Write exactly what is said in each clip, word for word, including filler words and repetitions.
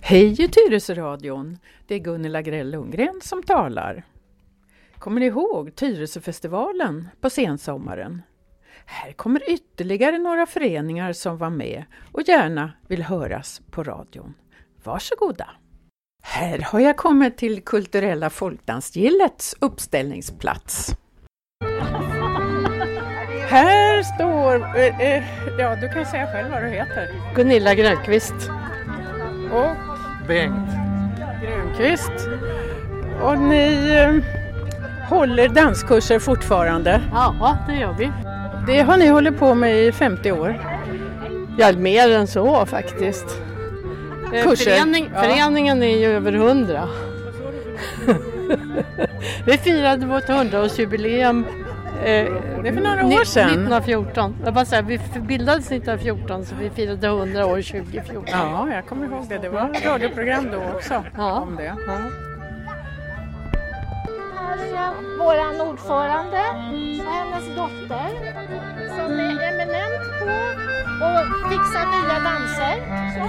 Hej i Tyresöradion, det är Gunilla Grell Lundgren som talar. Kommer ni ihåg Tyresöfestivalen på sensommaren? Här kommer ytterligare några föreningar som var med och gärna vill höras på radion. Varsågoda! Här har jag kommit till Kulturella Folkdansgillets uppställningsplats. Här står, eh, eh, ja du kan säga själv vad du heter. Gunilla Grönqvist. Och Bengt Grönqvist. Och ni eh, håller danskurser fortfarande? Ja, det gör vi. Det har ni hållit på med i femtio år? Ja, mer än så faktiskt. Kurser? Förening, Ja. Föreningen är ju över hundra. Vi firade vårt hundraårsjubileum eh, Det är för några år sedan. nittonhundrafjorton. Jag bara säger, vi bildades nittonhundrafjorton så vi firade hundra år tjugofjorton. Ja, jag kommer ihåg det. Det var ett radioprogram då också Ja. om det. Ja. Här är våran ordförande och hennes dotter som är eminent på att fixa nya danser. Så.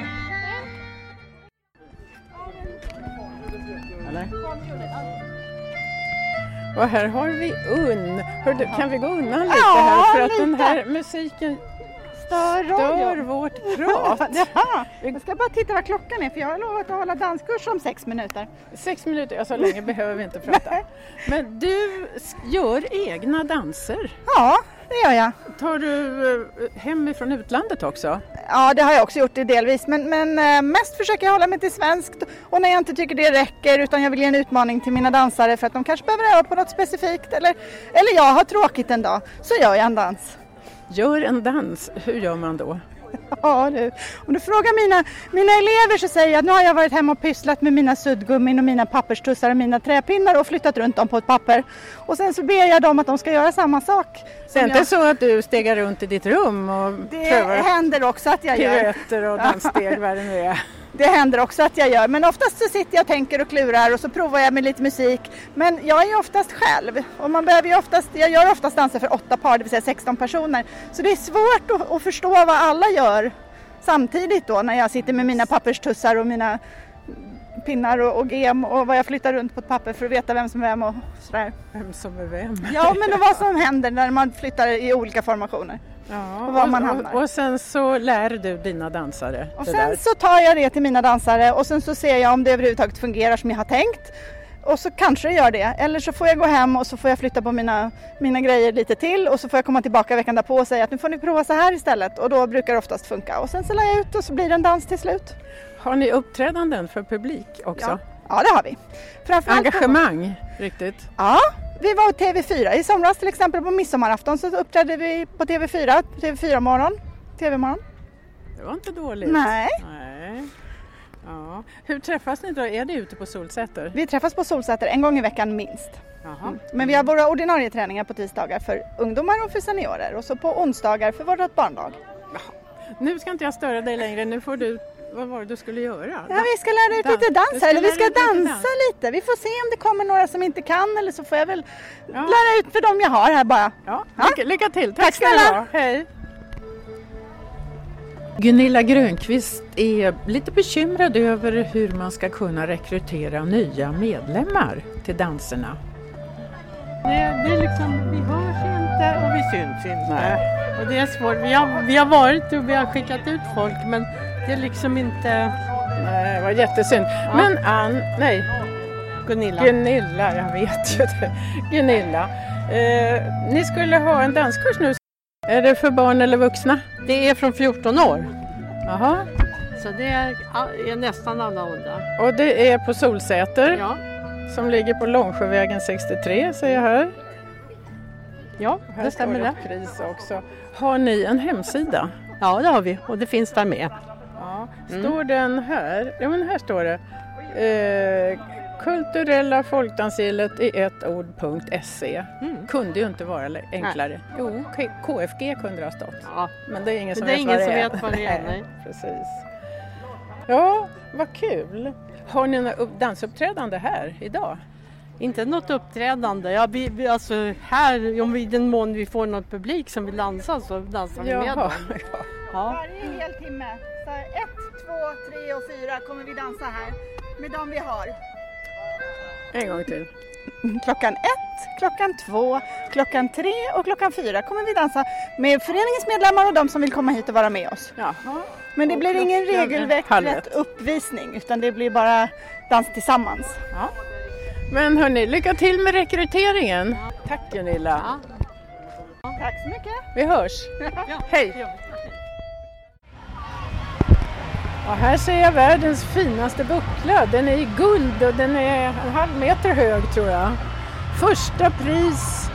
Och här har vi Unn. Hör du, kan vi gå undan lite Ja, här? För att lite. den här musiken Stör stör radion. vårt prat. Jaha, jag ska bara titta vad klockan är för jag har lovat att hålla danskurs om sex minuter. Sex minuter, ja, så länge behöver vi inte prata. Men du s- gör egna danser. Ja, det gör jag. Tar du eh, hem ifrån utlandet också? Ja, det har jag också gjort det delvis. Men, men eh, mest försöker jag hålla mig till svenskt. Och när jag inte tycker det räcker utan jag vill ge en utmaning till mina dansare för att de kanske behöver öva på något specifikt. Eller, eller jag har tråkigt en dag, så gör jag en dans. Gör en dans, hur gör man då? Ja du, om du frågar mina, mina elever så säger jag att nu har jag varit hemma och pysslat med mina suddgummin och mina papperstussar och mina träpinnar och flyttat runt dem på ett papper. Och sen så ber jag dem att de ska göra samma sak. Det är som inte jag- så att du stegar runt i ditt rum och Det prövar händer också att jag gör. piruetter och danssteg, vad det nu är. Det händer också att jag gör, men oftast så sitter jag och tänker och klurar och så provar jag med lite musik. Men jag är ju oftast själv och man behöver ju oftast, jag gör oftast danser för åtta par, det vill säga sexton personer. Så det är svårt att, att förstå vad alla gör samtidigt då när jag sitter med mina papperstussar och mina pinnar och, och gem och vad jag flyttar runt på ett papper för att veta vem som är vem och sådär. Vem som är vem. Ja, men det vad som händer när man flyttar i olika formationer. Ja, Och var man och, hamnar. och, och sen så lär du dina dansare Och det sen där. så tar jag det till mina dansare och sen så ser jag om det överhuvudtaget fungerar som jag har tänkt. Och så kanske det gör det. Eller så får jag gå hem och så får jag flytta på mina, mina grejer lite till. Och så får jag komma tillbaka veckan därpå och säga att nu får ni prova så här istället. Och då brukar det oftast funka. Och sen så lär jag ut och så blir det en dans till slut. Har ni uppträdanden för publik också? Ja, ja det har vi. Framförallt på- Engagemang, riktigt. Ja, vi var på T V fyra i somras till exempel på midsommarafton så uppträdde vi på T V fyra, T V fyra morgon, T V-morgon. Det var inte dåligt. Nej. Nej. Ja. Hur träffas ni då? Är det ute på Solsäter? Vi träffas på Solsäter en gång i veckan minst. Jaha. Men vi har våra ordinarie träningar på tisdagar för ungdomar och för seniorer och så på onsdagar för vårt barndag. Nu ska inte jag störa dig längre. Nu får du... Vad var det du skulle göra? Ja, vi ska lära ut Dan- lite du dans ska här, eller vi lära ska ut lite dansa dans. lite. Vi får se om det kommer några som inte kan eller så får jag väl Ja. lära ut för dem jag har här bara. Ja, Ja. lycka, lycka till. Tack, Tack ska du snälla. ha. Hej. Gunilla Grönqvist är lite bekymrad över hur man ska kunna rekrytera nya medlemmar till danserna. Det, det är liksom, vi hörs inte och vi syns inte. Nej. Och det är svårt. Vi har, vi har varit och vi har skickat ut folk men det är liksom inte Nej, det var jättesynd. Men Ann, nej, Gunilla. Gunilla, jag vet ju det. Gunilla, eh, ni skulle ha en danskurs nu. Är det för barn eller vuxna? Det är från fjorton år. Jaha. Så det är, är nästan alla åldrar. Och det är på Solsäter Ja, som ligger på Långsjövägen sextiotre, säger jag här. ja Här det stämmer står det. ett pris också. Har ni en hemsida? Ja, det har vi och det finns där med. Ja. Mm. Står den här? Ja, men här står det. Eh, Kulturella Folkdansgillet i ett ord.se. Mm. Kunde ju inte vara le- enklare. Jo, K- KFG kunde det ha stått. Ja. Men det är ingen Men som det är vet ingen vad som det är. vet vad det är, nej. Precis. Ja, vad kul. Har ni några upp- dansuppträdande här idag? Inte något uppträdande. Ja, vi, vi, alltså här, om vi, i den mån vi får något publik som vill dansa så dansar vi med dem. ja. Ja. Varje hel timme. Så ett, två, två, tre och fyra kommer vi dansa här med de vi har. En gång till. Klockan ett, klockan två, klockan tre och klockan fyra kommer vi dansa med föreningens medlemmar och de som vill komma hit och vara med oss. Jaha. Men det Och blir ingen klockan regelrätt uppvisning utan det blir bara dans tillsammans. Ja. Men hörni, lycka till med rekryteringen. Tack Gunilla. Ja. Tack så mycket. Vi hörs. Ja. Hej. Ja, här ser jag världens finaste buckla. Den är i guld och den är en halv meter hög tror jag. Första pris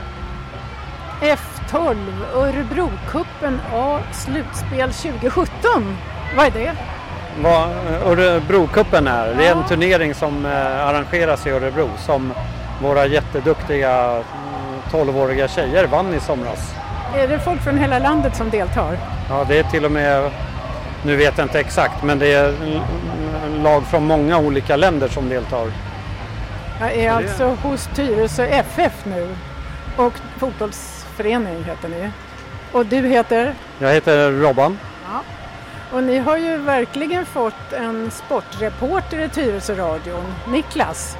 F tolv Örebrocupen A slutspel tjugo sjutton. Vad är det? Vad Örebrocupen är, det är en turnering som arrangeras i Örebro som våra jätteduktiga tolvåriga tjejer vann i somras. Är det folk från hela landet som deltar? Ja, det är till och med, nu vet jag inte exakt, men det är lag från många olika länder som deltar. Jag är alltså hos Tyresö F F nu och fotbollsförening heter ni. Och du heter? Jag heter Robban. Ja. Och ni har ju verkligen fått en sportreporter i Tyresö-radion, Niklas.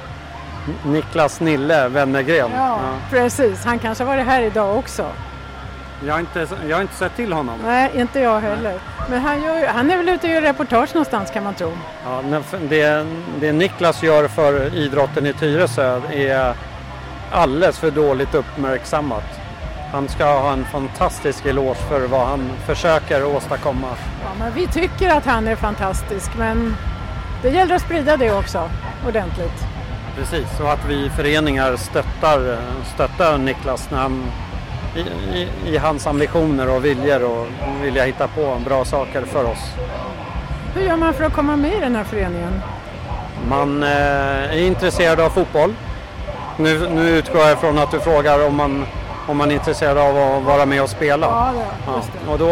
Niklas Nille Wennergren. Ja, ja, precis. Han kanske var det här idag också. Jag har inte, jag har inte sett till honom. Nej, inte jag heller. Men han, gör, han är väl ute och gör reportage någonstans kan man tro. Ja, det, det Niklas gör för idrotten i Tyresö är alldeles för dåligt uppmärksammat. Han ska ha en fantastisk eloge för vad han försöker åstadkomma. Ja, men vi tycker att han är fantastisk, men det gäller att sprida det också ordentligt. Precis, så att vi föreningar stöttar, stöttar Niklas när han, i, i, i hans ambitioner och viljor och vilja hitta på bra saker för oss. Hur gör man för att komma med i den här föreningen? Man eh, är intresserad av fotboll. Nu, nu utgår jag från att du frågar om man, om man är intresserad av att vara med och spela. Ja, det, just det. Ja, och då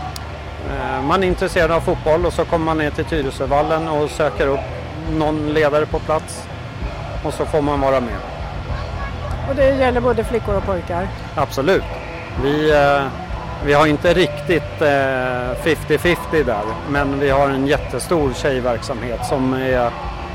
eh, man är intresserad av fotboll och så kommer man ner till Tyresövallen och söker upp någon ledare på plats. Och så får man vara med. Och det gäller både flickor och pojkar? Absolut. Vi, eh, vi har inte riktigt eh, femtio femtio där. Men vi har en jättestor tjejverksamhet som är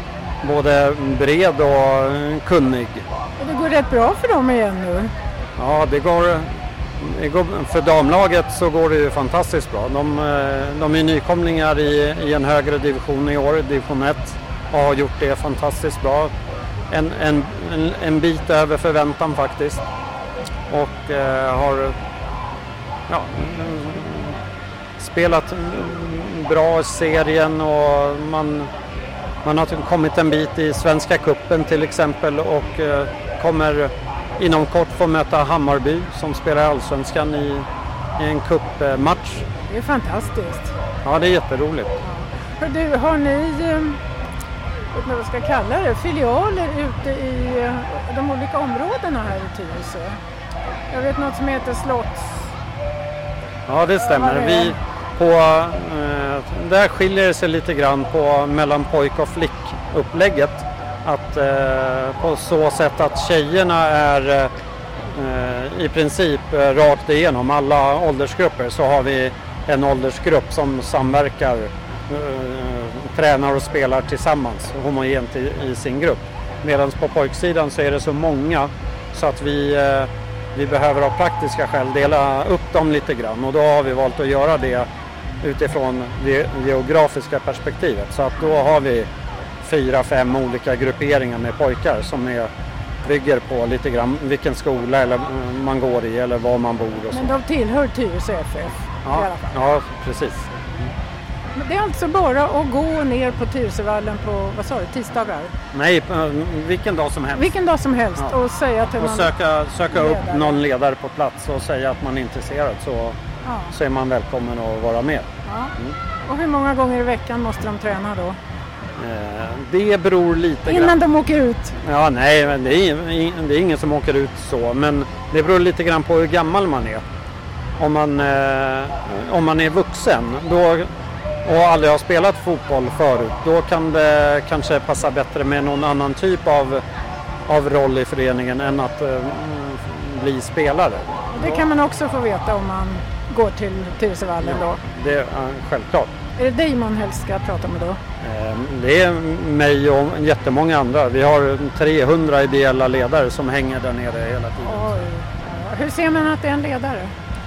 både bred och kunnig. Och det går rätt bra för dem igen nu? Ja, det går, det går, för damlaget så går det ju fantastiskt bra. De, de är nykomlingar i, i en högre division i år, division ett. Och har gjort det fantastiskt bra. En, en, en, en bit över förväntan faktiskt. Och eh, har ja, spelat bra i serien och man, man har kommit en bit i Svenska cupen till exempel och eh, kommer inom kort få möta Hammarby som spelar Allsvenskan i, i en cupmatch. Det är fantastiskt. Ja, det är jätteroligt. Ja. Du, har ni... vet ni vad jag ska kalla det, filialer ute i de olika områdena här i Tyresö? Jag vet något som heter Slotts. Ja, det stämmer. Ja, det Vi på, eh, där skiljer det sig lite grann på mellan pojk- och flickupplägget. Att, eh, på så sätt att tjejerna är eh, i princip eh, rakt igenom alla åldersgrupper så har vi en åldersgrupp som samverkar. Tränar och spelar tillsammans homogent i, i sin grupp. Medan på pojksidan så är det så många så att vi, eh, vi behöver av praktiska skäl dela upp dem lite grann och då har vi valt att göra det utifrån det geografiska perspektivet. Så att då har vi fyra, fem olika grupperingar med pojkar som är, bygger på lite grann vilken skola eller man går i eller var man bor och så. Men de tillhör Tyresö F F ja, i alla fall? Ja, precis. Men det är alltså bara att gå ner på Tyresövallen på, vad sa du, tisdagar? Nej, vilken dag som helst. Vilken dag som helst ja. och säga till och någon söka, söka ledare. upp någon ledare på plats och säga att man är intresserad så, ja. så är man välkommen att vara med. Ja. Mm. Och hur många gånger i veckan måste de träna då? Eh, det beror lite Innan grann. de åker ut? Ja, nej, men det är, det är ingen som åker ut så. Men det beror lite grann på hur gammal man är. Om man, eh, om man är vuxen då, och aldrig har spelat fotboll förut, då kan det kanske passa bättre med någon annan typ av, av roll i föreningen än att eh, bli spelare. Det kan man också få veta om man går till Tyresövallen då. Det är självklart. Är det dig man helst ska prata med då? Det är mig och jättemånga andra. Vi har trehundra ideella ledare som hänger där nere hela tiden. Oj. Hur ser man att det är en ledare?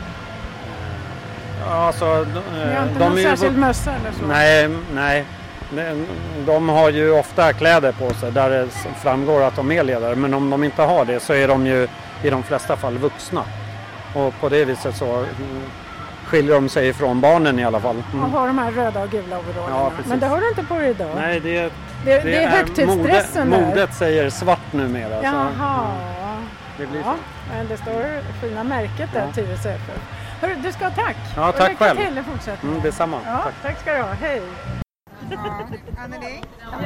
Alltså, Ni har inte de någon är ju... särskild mössa eller så? Nej, nej. De har ju ofta kläder på sig där det framgår att de är ledare. Men om de inte har det så är de ju i de flesta fall vuxna. Och på det viset så skiljer de sig från barnen i alla fall. Mm. Och har de här röda och gula overallerna. Ja, precis. Men det har du inte på dig idag. Nej, det, det, det, det är högtidsdressen mode, där. Modet säger svart numera. Jaha. Så det blir ja, men det står fina märket där, ja. Tyresö F F. Hörru, du ska ha tack. Ja, tack och själv. Lycka till i fortsättningen. Mm, detsamma. Ja, tack. tack ska du ha. Hej. Anneli?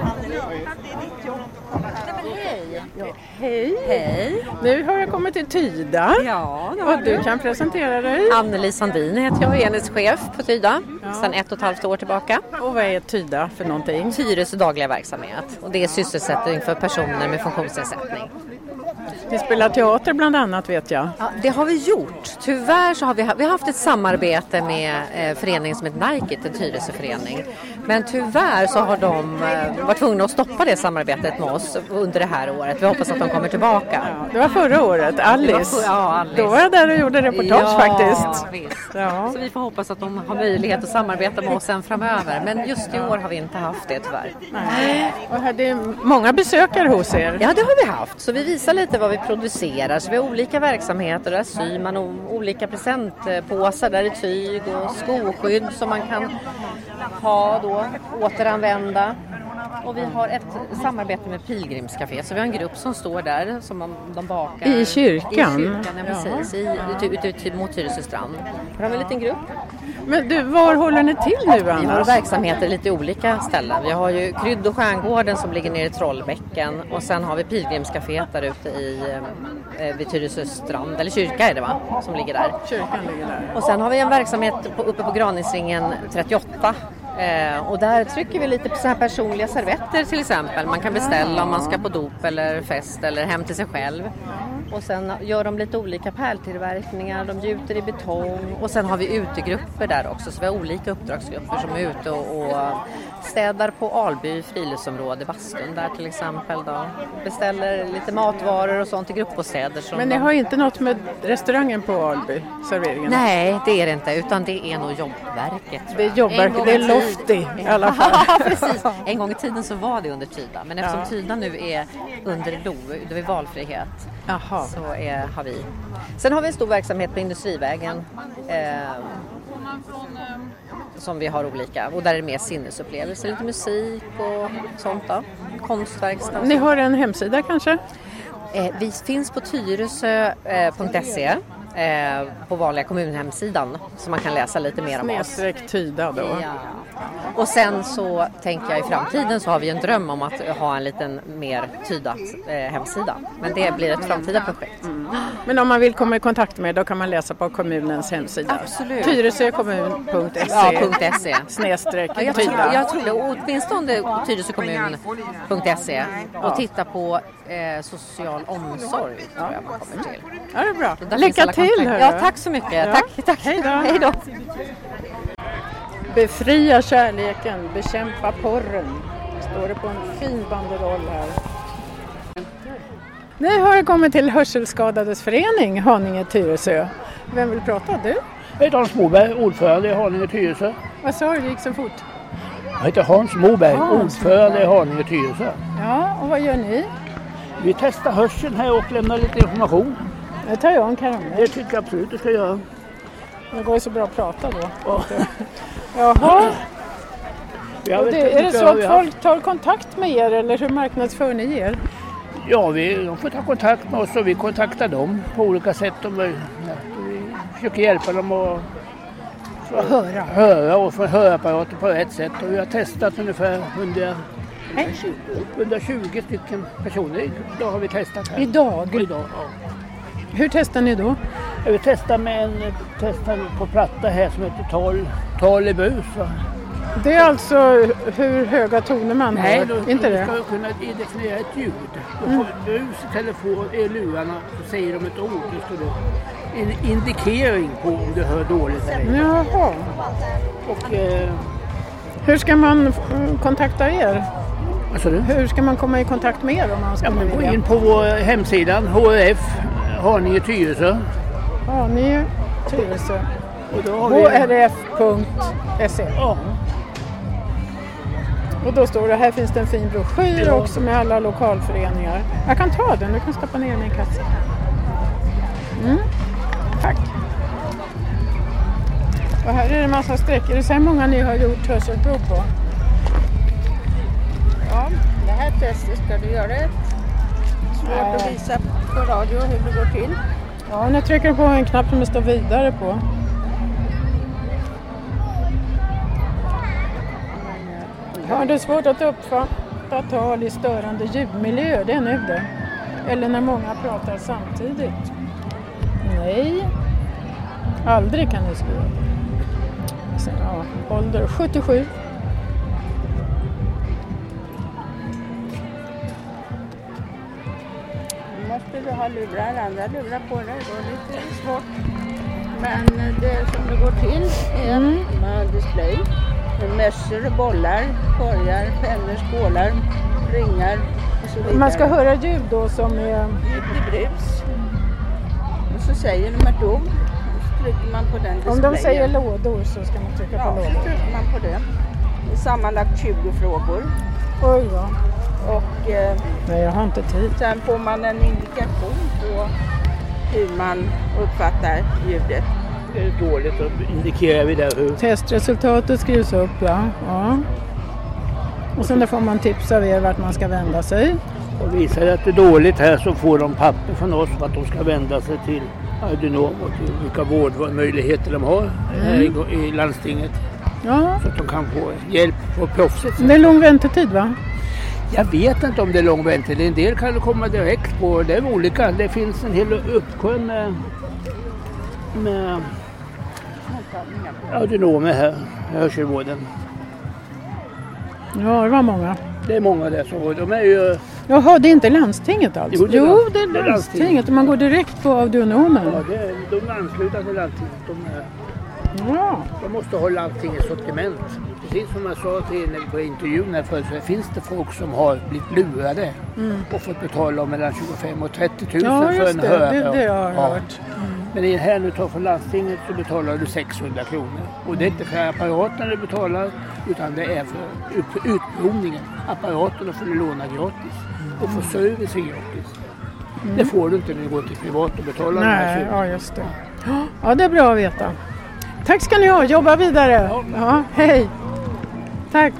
Hej. Ja. Hej. Hej. Nu har jag kommit till Tyda. Ja, och du kan presentera dig. Anneli Sandin heter jag, enhetschef på Tyda ja. sedan ett och ett halvt år tillbaka. Och vad är Tyda för någonting? Tyresö dagliga verksamhet och det är sysselsättning för personer med funktionsnedsättning. Vi spelar teater bland annat vet jag. Ja, det har vi gjort. Tyvärr så har vi, vi har haft ett samarbete med eh, föreningen som heter Närket, en Tyresöförening. Men tyvärr så har de eh, varit tvungna att stoppa det samarbetet med oss under det här året. Vi hoppas att de kommer tillbaka. Ja, det var förra året, Alice. Var för, ja, Alice. Då var jag där och gjorde reportage ja, faktiskt. Visst. Ja. Så vi får hoppas att de har möjlighet att samarbeta med oss sen framöver. Men just i år har vi inte haft det tyvärr. Nej. Och här, det är många besökare hos er. Ja, det har vi haft. Så vi visar lite vad vi producerar. Så vi har olika verksamheter. Där syr man olika presentpåsar. Där är tyg och skoskydd som man kan ha då, återanvända. Och vi har ett samarbete med Pilgrimscafé. Så vi har en grupp som står där som man, de bakar. I kyrkan? I kyrkan, ja, precis. I, ut, ut, ut mot Tyresö strand. Här har vi en liten grupp. Men du, var håller ni till nu annars? Vi har verksamheter i lite olika ställen. Vi har ju Krydd- och Stjärngården som ligger nere i Trollbäcken. Och sen har vi Pilgrimscafé där ute i, eh, vid Tyresö strand. Eller kyrka är det va? Som ligger där. Kyrkan ligger där. Och sen har vi en verksamhet på, uppe på Graningsringen trettioåtta. Eh, och där trycker vi lite på så här personliga servetter till exempel. Man kan beställa om man ska på dop eller fest eller hem till sig själv. Och sen gör de lite olika pärltillverkningar, de gjuter i betong. Och sen har vi utegrupper där också, så vi har olika uppdragsgrupper som är ute och, och städar på Alby friluftsområde, bastun där till exempel då. Beställer lite matvaror och sånt till gruppbostäder. Som Men ni de... har inte något med restaurangen på Alby, serveringen? Nej, det är det inte, utan det är nog jobbverket. Det är jobbverket, det är Lofty i alla fall. Ja, precis. En gång i tiden så var det under Tyda, men eftersom ja. Tyda nu är under L O V, det är valfrihet. Jaha. Så är, har vi. Sen har vi en stor verksamhet på Industrivägen eh, som vi har olika. Och där är det mer sinnesupplevelser, lite musik och sånt då. Konstverkstad. Ni har en hemsida kanske? Eh, vi finns på tyresö punkt se. Eh, på vanliga kommunhemsidan så man kan läsa lite mer om oss. Snedsträck Tyda då. Ja. Och sen så tänker jag i framtiden så har vi en dröm om att ha en liten mer Tyda eh, hemsida. Men det blir ett framtida projekt. Mm. Men om man vill komma i kontakt med då kan man läsa på kommunens hemsida. Absolut. tyresökommun punkt se. Ja, .se. Snedsträck ja, jag, Tyda. tror, jag tror det. Åtminstone tyresökommun punkt se och ja. Titta på eh, social omsorg tror jag man kommer till. Ja, det är bra. Där Lycka till! Ja, tack så mycket. Ja. Tack, tack. Hej då. Hej då. Befria kärleken, bekämpa porren. Står det på en fin banderoll här. Nu har jag kommit till Hörselskadades förening Haninge Tyresö. Vem vill prata? Du? Jag heter Hans Moberg, ordförande i Haninge Tyresö. Vad sa du? Det gick så fort. Jag heter Hans Moberg, Hans. ordförande i Haninge Tyresö. Ja, och vad gör ni? Vi testar hörseln här och lämnar lite information. Det tar jag en karamell. Det tycker jag absolut du ska göra. Det går ju så bra att prata då. Ja. Jaha. Jag vet det, är det så att har... folk tar kontakt med er eller hur marknadsför ni er? Ja, vi, de får ta kontakt med oss och vi kontaktar dem på olika sätt. Och vi, ja, vi försöker hjälpa dem att och höra. höra och få hörapparater på rätt sätt. Och vi har testat ungefär hundra, hundratjugo stycken personer. Då har vi testat här. Idag? Idag, ja. Hur testar ni då? Vi testar med en testar på platta här som heter tal, tal i bus. Va? Det är alltså hur höga toner man Nej, har? då, inte då det? ska du kunna definiera ett ljud. Då får bus i telefon i lurarna så säger de ett ord. Det står då en indikering på om du hör dåligt eller inte. Jaha. Och eh, Hur ska man uh, kontakta er? Alltså det? Hur ska man komma i kontakt med er om man ska Ja, man går vilja? in på vår hemsidan H Ö F Haninge Tyresö. Haninge Tyresö. Och då har H vi... R F punkt S E. Ja. Och då står det, här finns det en fin broschyr Ja. också med alla lokalföreningar. Jag kan ta den, du kan stoppa ner min kasse. Mm. Tack. Och här är det en massa streck. Är det så här många ni har gjort hörselprov på? Ja, det här testet ska du göra. Ett. Svårt Ja. att visa på radio hur det går till. Ja, nu trycker du på en knapp som det står vidare på. Ja, det är svårt att uppfatta tal i störande ljudmiljö, det är nu det. Eller när många pratar samtidigt. Nej, aldrig kan ni skriva. Sen, ja, ålder sjuttiosju. Nu måste du ha lurar, andra lurar på dig. Det är lite svårt. Men det som det går till är Mm. med display. Med mössor, bollar, korgar, pennor, skålar, ringar och så vidare. Man ska höra ljud då som är... Lite brus. Och så säger de ett ord. Och så trycker man på den displayen. Om de säger lådor så ska man trycka på Ja, så lådor. trycker man på det. Det är sammanlagt tjugo frågor. Oj då. Och eh, Nej, jag har inte tid. sen får man en indikation på hur man uppfattar ljudet. Det är dåligt, då indikerar vi där hur... Testresultatet skrivs upp, ja. ja. Och sen där får man tips av er vart man ska vända sig. Och visar det att det är dåligt här så får de papper från oss för att de ska vända sig till Audinom och till vilka vårdmöjligheter de har här i, i landstinget. Ja, Så att de kan få hjälp på proffsigt. det är lång väntetid va? Jag vet inte om det är lång väntetid. En del kan komma direkt på. Det är olika. Det finns en hel uppsjö med, med audionomer här i hörselvården. Ja, det var många. Det är många där som de är ju... Jaha, det är inte landstinget alltså? Jo, det är Jo, landstinget. det är Det är landstinget. landstinget. Man går direkt på audionomen. Ja, det är, de är anslutna till landstinget. De, är, Ja. de måste ha landstingets sortiment. Precis som jag sa till er på intervjun här förut, så finns det folk som har blivit lurade Mm. och fått betala mellan tjugofem och trettio tusen Ja, för just en det. hörapparat. Det, det har jag Ja. hört. Men i här nu tar från landstinget så betalar du sexhundra kronor. Och det är inte för apparaten du betalar utan det är för ut- utprovningen. Apparaten får du låna gratis och få service gratis. Det får du inte när du går till privat och betalar den här Nej, tjugo. ja just det. Ja, det är bra att veta. Tack ska ni ha, jobba vidare. Ja, hej. Tack.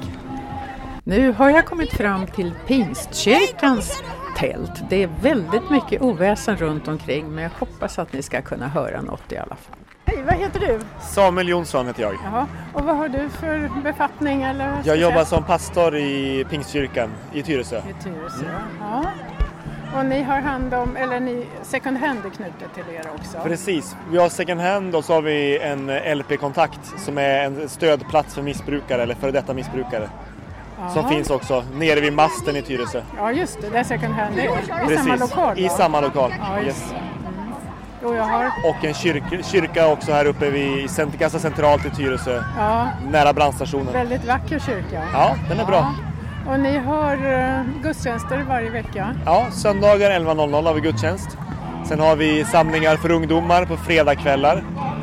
Nu har jag kommit fram till Pingstkyrkans tält. Det är väldigt mycket oväsen runt omkring men jag hoppas att ni ska kunna höra något i alla fall. Hej, vad heter du? Samuel Jonsson heter jag. Jaha. Och vad har du för befattning? Eller Jag jobbar som pastor i Pingstkyrkan i Tyresö. i Tyresö. Ja. Och ni har hand om, eller ni second hand är knutet till er också? Precis, vi har second hand och så har vi en L P-kontakt som är en stödplats för missbrukare eller före detta missbrukare. Jaha. Som finns också nere vid masten i Tyresö. Ja just det, där second hand är. I Precis, samma lokal i va? samma lokal. Ja, just Yes. det. Mm. Jo, jag har. Och en kyrka, kyrka också här uppe vid cent- ganska centralt i Tyresö, Ja, nära brandstationen. väldigt vacker kyrka. Ja, den är bra. Ja. Och ni har uh, gudstjänster varje vecka? Ja, söndagar elva noll noll har vi gudstjänst. Sen har vi samlingar för ungdomar på fredagskvällar.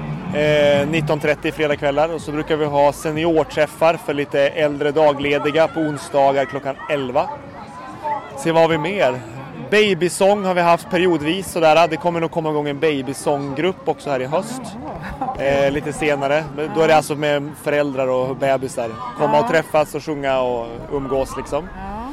Eh, nitton trettio fredagskvällar. Och så brukar vi ha seniorträffar för lite äldre daglediga på onsdagar klockan elva. Se vad har vi mer? Babysång har vi haft periodvis. Sådär. Det kommer nog komma igång en babysånggrupp också här i höst. Eh, lite senare. Men då är det alltså med föräldrar och bebisar. Komma och träffas och sjunga och umgås liksom.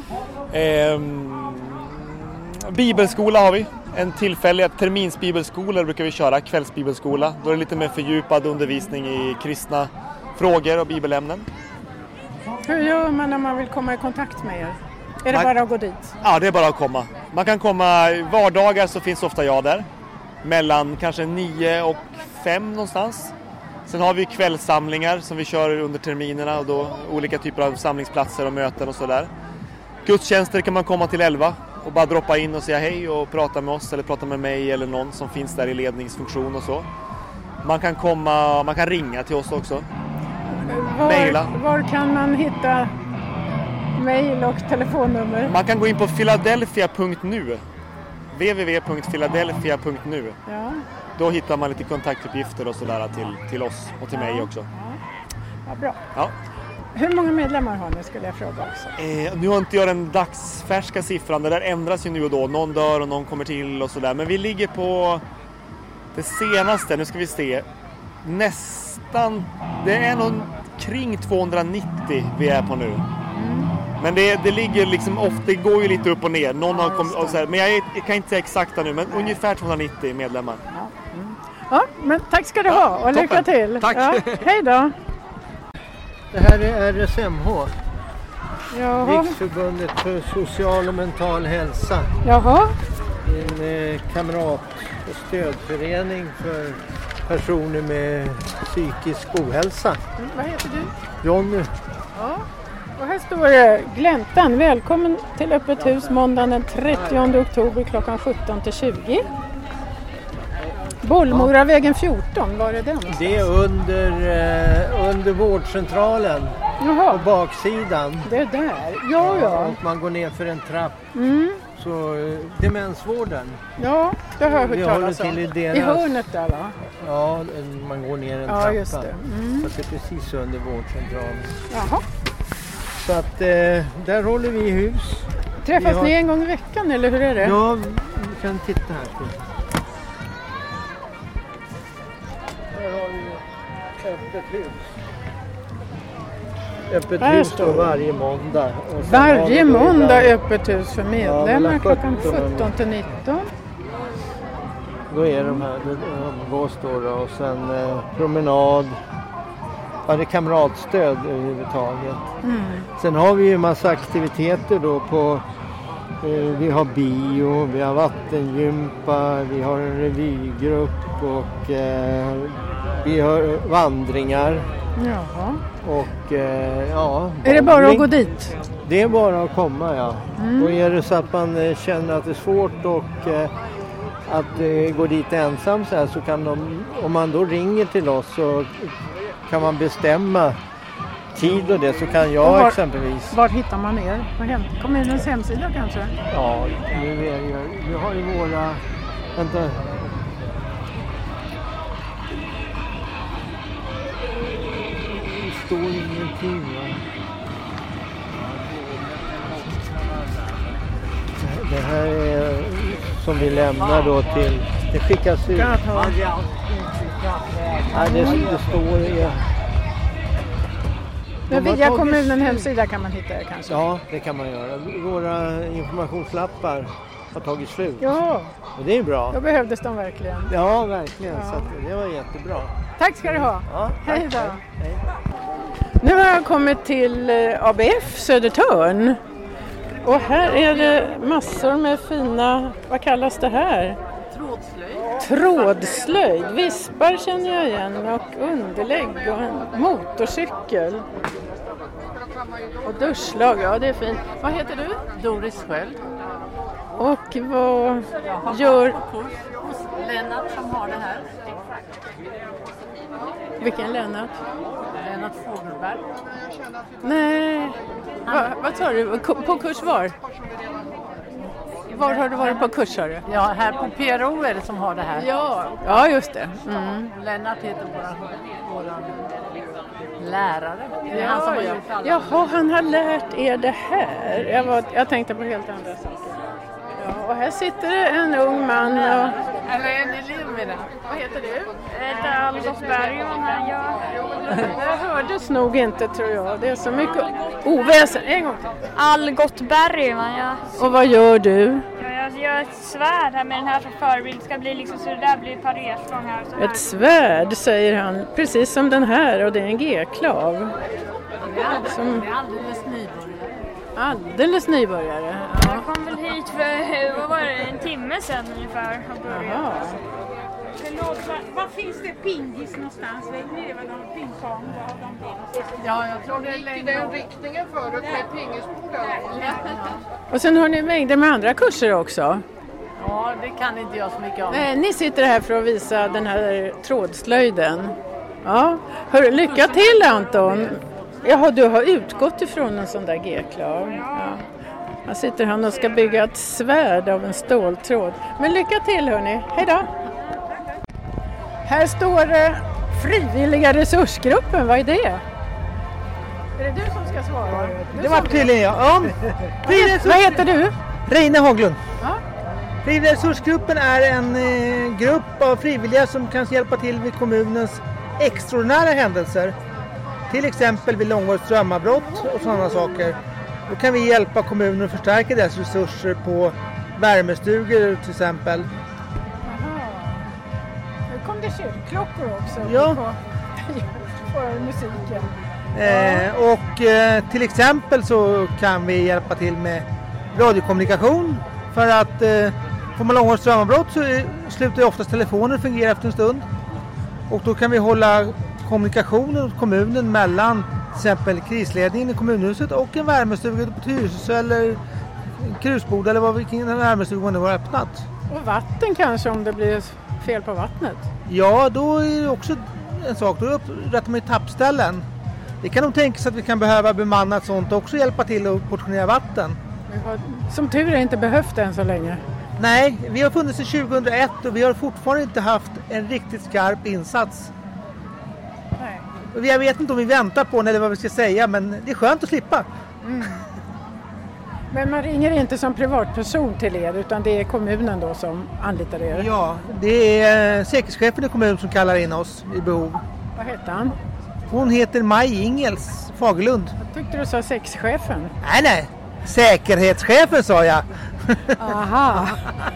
Ehm, bibelskola har vi. En tillfällig terminsbibelskola brukar vi köra. Kvällsbibelskola. Då är det lite mer fördjupad undervisning i kristna frågor och bibelämnen. Hur gör man när man vill komma i kontakt med er? Är det Man- bara att gå dit? Ja, det är bara att komma. Man kan komma vardagar, så finns ofta jag där. Mellan kanske nio och fem någonstans. Sen har vi kvällssamlingar som vi kör under terminerna och då olika typer av samlingsplatser och möten och sådär. Gudstjänster kan man komma till elva och bara droppa in och säga hej och prata med oss eller prata med mig eller någon som finns där i ledningsfunktion och så. Man kan komma, man kan ringa till oss också. var, mejla. Var kan man hitta mejl och telefonnummer? Man kan gå in på philadelphia punkt nu. w w w punkt philadelphia punkt nu. Ja. Då hittar man lite kontaktuppgifter och sådär till, till oss och till ja. mig också. Ja. Ja, bra. Ja. Hur många medlemmar har ni, skulle jag fråga också? Eh, nu har inte jag den dagsfärska siffran. Det där ändras ju nu och då. Någon dör och någon kommer till och sådär. Men vi ligger på det senaste, nu ska vi se, nästan, det är nog kring tvåhundranittio vi är på nu. Mm. Men det, det ligger liksom ofta, det går ju lite upp och ner. Någon ja, har kommit, och så här, men jag, är, jag kan inte säga exakta nu, men ungefär tvåhundranittio medlemmar. Ja, mm. ja men tack ska du ja, ha och toppen. Lycka till. Tack. Ja, hej då. Det här är R S M H. Jaha. Riksförbundet för social och mental hälsa. Jaha. En eh, kamrat- och stödförening för personer med psykisk ohälsa. Mm, vad heter du? Jonny. Ja. Och här står det Gläntan. Välkommen till Öppet hus måndagen den trettionde oktober klockan sjutton till tjugo. Bollmoravägen fjorton, var är det någonstans? Det är under, eh, under vårdcentralen. Jaha. På baksidan. Det är där, ja ja. Och man går ner för en trapp. Mm. Så eh, demensvården. Ja, det har jag hört talas om. I, deras... I hörnet där va? Ja, man går ner en ja, trappa. Just det. Mm. Så det är precis under vårdcentralen. Jaha. Så att eh, där håller vi i hus. Träffas har... ni en gång i veckan eller hur är det? Ja, vi kan titta här. Här har vi öppet hus. Öppet här hus då varje måndag. Varje måndag öppet hus för medlemmar ja, klockan sjutton till nitton. Då är de här, de umgås då, då och sen eh, promenad. Ja, det är kamratstöd överhuvudtaget. Mm. Sen har vi ju en massa aktiviteter då på, eh, vi har bio, vi har vattengympa, vi har en revygrupp och eh, vi har vandringar. Jaha. Och eh, ja. Är det bara att gå dit? Det är bara att komma, ja. Mm. Och är det så att man eh, känner att det är svårt och eh, att eh, gå dit ensam så här, så kan de, om man då ringer till oss så kan man bestämma tid och det, så kan jag var, exempelvis. Var hittar man er? På hem, kommunens hemsida kanske? Ja, nu är det, vi har ju våra, vänta. Det står ingenting va? Det här är som vi lämnar då till, det skickas ut. Ja, det, det står i... Men via kommunen hemsida kan man hitta det kanske? Ja, det kan man göra. Våra informationslappar har tagit slut. Ja. Och det är bra. Då behövdes de verkligen. Ja, verkligen. Ja. Så att det var jättebra. Tack ska du ha. Ja, hej då. Hej. Nu har jag kommit till A B F Södertörn. Och här är det massor med fina, vad kallas det här? Trådslöjd. Trådslöjd. Vispar känner jag igen och underlägg och en motorcykel. Och duschlag, ja det är fint. Vad heter du? Doris Sköld. Och vad gör... Lennart som har det här. Vilken Lennart? Lennart Fågelberg. Nej, Va, vad tar du? På kurs var? Var har du varit på kurs? Har du? Ja, här på P R O är det som har det här. Ja, ja just det. Mm. Lennart heter våran, våran lärare. Det är ja, han som har ja. gjort alla. Jaha, han har lärt er det här. Jag, var, jag tänkte på helt andra saker. Ja, och här sitter det en ung man. Och... Eller en elev med det. Vad heter du? Jag heter Algot Bergman. Det hördes nog inte tror jag. Det är så mycket oväsen. En gång till. Algot Bergman, ja. Och vad gör du? Ja, jag gör ett svärd här med den här som förebild. Det ska bli liksom så det där blir parerstång här. Så här. Ett svärd säger han. Precis som den här och det är en G-klav. Som... Det är alldeles nybörjare. Alldeles nybörjare. Ja. Jag kom väl hit för, vad var det, en timme sedan ungefär. Jaha. Förlåt, var, var finns det pingis någonstans? Vet ni vad de pingpong? Ja, jag tror det är längre. Den riktningen förut med pingisborden. Och sen har ni mängder med andra kurser också. Ja, det kan inte jag så mycket om. Nej, ni sitter här för att visa den här trådslöjden. Ja, hör, lycka till Anton. Jaha, du har utgått ifrån en sån där G-klar. Ja. Här sitter han och ska bygga ett svärd av en ståltråd. Men lycka till hörni, hej då! Här står eh, frivilliga resursgruppen, vad är det? Är det du som ska svara? Du det var tydligen jag. Ja. Vad heter du? Reine Haglund. Ja. Frivilliga resursgruppen är en eh, grupp av frivilliga som kan hjälpa till vid kommunens extraordinära händelser. Till exempel vid långvarigt strömavbrott och sådana saker. Då kan vi hjälpa kommunen att förstärka deras resurser på värmestugor till exempel. Aha. Nu kom det kyrkklockor också. Ja. På, på musiken. Eh, och eh, till exempel så kan vi hjälpa till med radiokommunikation. För att eh, får man långvarigt strömavbrott så eh, slutar ju oftast telefonen fungera efter en stund. Och då kan vi hålla kommunikationen åt kommunen mellan till exempel krisledningen i kommunhuset och en värmestuga på Tyresö eller en krusbod eller vad vilken värmestuga man nu har öppnat. Och vatten kanske om det blir fel på vattnet? Ja, då är det också en sak. Då upprättar man ju tappställen. Det kan nog tänkas att vi kan behöva bemanna ett sånt och också hjälpa till att portionera vatten. Vi har, som tur är inte behövt än så länge. Nej, vi har funnits sedan tjugohundraett och vi har fortfarande inte haft en riktigt skarp insats. Nej. Jag vet inte om vi väntar på den eller vad vi ska säga, men det är skönt att slippa. Mm. Men man ringer inte som privatperson till er utan det är kommunen då som anlitar er? Ja, det är säkerhetschefen i kommunen som kallar in oss i behov. Vad heter han? Hon heter Maj Ingels Fagerlund. Jag tyckte du sa sexchefen. Nej, nej. Säkerhetschefen sa jag. Aha.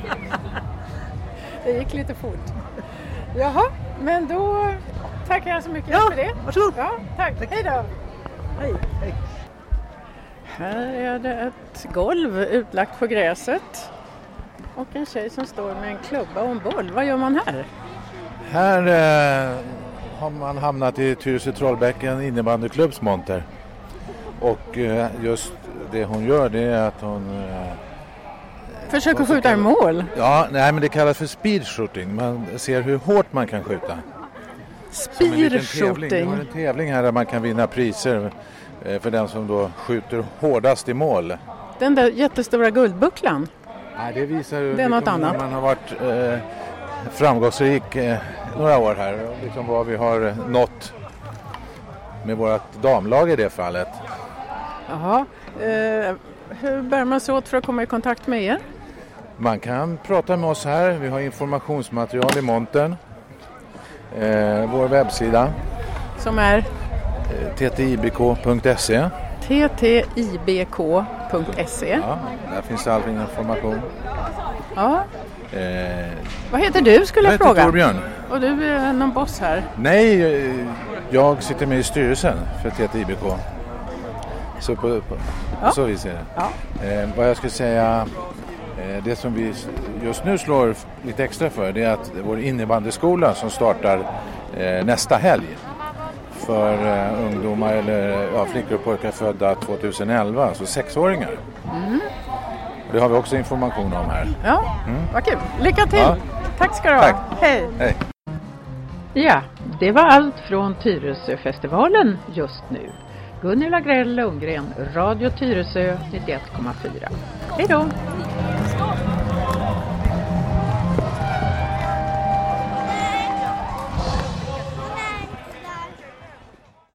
Det gick lite fort. Jaha, men då tackar jag så mycket ja, för det. Varsågod. Ja, tack. tack. Hej då. Hej. Hej. Här är det ett golv utlagt på gräset. Och en tjej som står med en klubba och en boll. Vad gör man här? Här eh, har man hamnat i Tyresö Trollbäcken innebandyklubbs monter. Och eh, just det hon gör det är att hon... Eh, Försöker skjuta i mål? Ja, nej men det kallas för speed shooting. Man ser hur hårt man kan skjuta. Speed shooting? Vi har en tävling här där man kan vinna priser eh, för den som då skjuter hårdast i mål. Den där jättestora guldbucklan? Nej, det visar det är något annat. Man har varit eh, framgångsrik eh, några år här. Liksom vad vi har nått med vårt damlag i det fallet. Jaha. Eh, hur bär man sig åt för att komma i kontakt med er? Man kan prata med oss här. Vi har informationsmaterial i montern. Eh, vår webbsida. Som är? Eh, t t i b k punkt s e. t t i b k punkt s e. Ja, där finns all information. Ja. Eh, Vad heter du skulle jag, jag fråga? Torbjörn. Och du är någon boss här? Nej, jag sitter med i styrelsen för T T I B K. Så på, på ja. så vis är det. Ja. Eh, vad jag skulle säga, eh, det som vi just nu slår lite extra för, det är att vår innebandyskola som startar eh, nästa helg för eh, ungdomar eller ja, flickor och pojkar födda tjugoelva, alltså sexåringar. Mm. Det har vi också information om här. Ja, mm. Vad kul. Lycka till! Ja. Tack ska du ha. Tack. Hej. Hej! Ja, det var allt från Tyresöfestivalen just nu. Gunilla Grell Lundgren, Radio Tyresö nittioett komma fyra. Hej då!